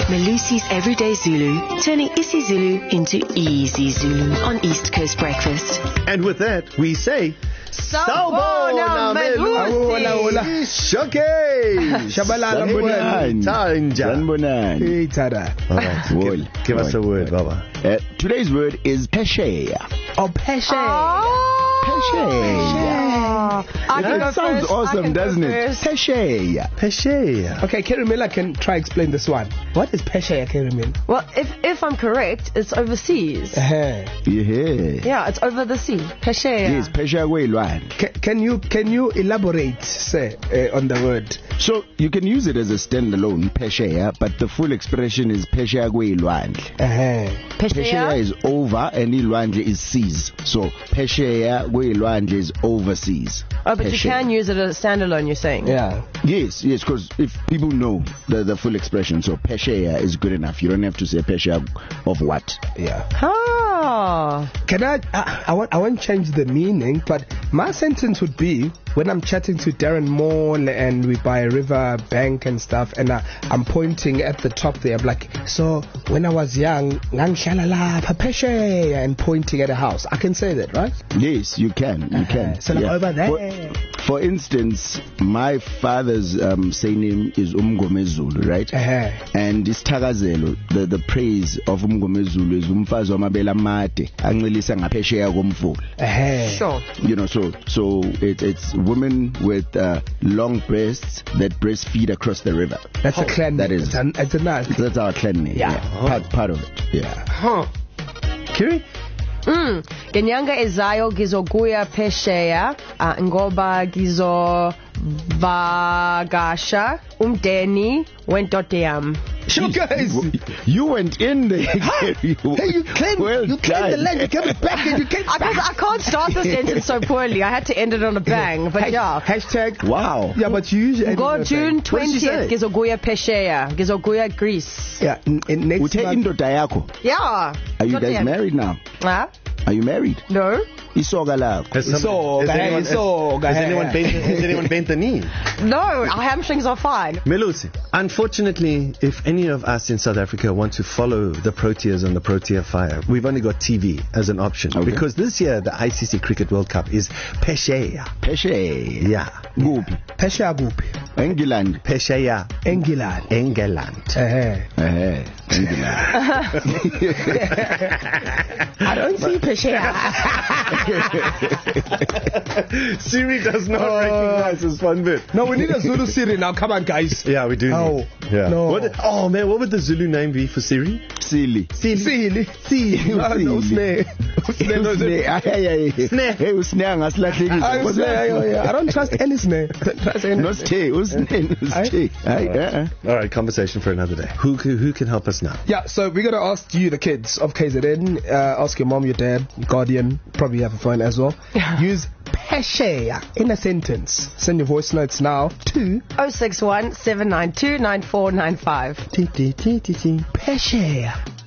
Malusi's Everyday Zulu, turning isiZulu into easy Zulu on East Coast Breakfast. And with that, we say, Sawubona Melusi. Shoke. Shabalala Tanja. Hey, Tada. All right. Give us a word, Baba. Today's word is pesheya. Oh, Peshe. That sounds awesome, doesn't it? Pesheya. Peshe. Okay, Kerry Miller can try explain this one. What is Peshe, Kerry Miller? Well, if I'm correct, it's overseas. Yeah. Yeah, it's over the sea. Peshe. Yes, pesheya kuyilwane. Can you elaborate, sir, on the word? So you can use it as a standalone pesheya, but the full expression is pesheya kuyilwane. Pesheya is over and ilwandle is seas. So pesheya kuyilwandle is overseas. Oh, but Pesheya. you can use it as a standalone, you're saying? Yeah. Yes, because if people know the full expression, so pesheya is good enough. You don't have to say pesheya of what. Yeah. Ah. Can I won't change the meaning, but my sentence would be when I'm chatting to Darren Moore and we by a river bank and stuff, and I'm pointing at the top there. I'm like, so when I was young, and pointing at a house. I can say that, right? Yes, you can. You can. So like over there. For instance, my father's surname is Umgomezulu, right? And Isthakazelo, the praise of Umgomezulu is umfazi wamabele amade ancelisa ngaphesheya komfula. Sure. You know, so it's women with long breasts that breastfeed across the river. That's a clan. That is. It's a nice. That's our clan name. Yeah. Part of it. Yeah. Kiri? Ngenyanga ezayo gizokuya pesheya ngoba gizovakasha umndeni wendoda yami. Sure, guys. You went in there. Hey, you claimed the land. You came back and you came back. I can't start the sentence so poorly. I had to end it on a bang. But yeah. Hashtag. Wow. Yeah, but you usually. Go June What did she say? 20th. Gizokuya pesheya. Gizokuya Greece. Yeah. In next Uthe month. indoda yakho. Yeah. Are you guys married now? Huh? Are you married? No. Isoka lakho. Has anyone bent the knee? No. Our hamstrings are fine. Melusi, unfortunately, if any of us in South Africa want to follow the Proteas on the Protea Fire, we've only got TV as an option. Okay. Because this year, the ICC Cricket World Cup is Pesheya. Pesheya. Yeah. Kuphi? Pesha Gupi. England. Pesheya. England. England. England. I don't see Pesha. Siri does not recognize this fun bit. No, we need a Zulu Siri now. Come on, guys. Yeah, we do. Oh, yeah. no. What would the Zulu name be for Siri? Silly. Silly. No snare. Hey, usnare ngasilahlekile. I don't trust any snare. No stay. All right, conversation for another day. Who can help us now? Yeah, so we're going to ask you, the kids of KZN, ask your mom, your dad, your guardian, probably have a phone as well. Use pesheya in a sentence. Send your voice notes now to 061 792 9495. Pesheya.